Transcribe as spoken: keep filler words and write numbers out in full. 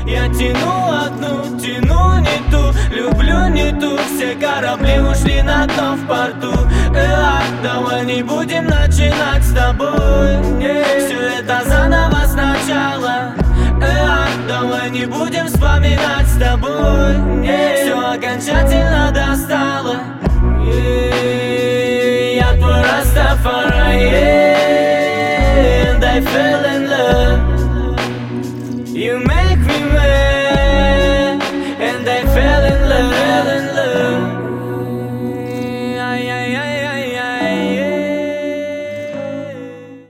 Я тяну одну, тяну не ту, люблю не ту. Все корабли ушли на дно в порту. Э, давай не будем начинать с тобой, не. Все это заново сначала. Э, давай не будем вспоминать с тобой, не. Все окончательно достало. Yeah, я твой Растафари, and I feel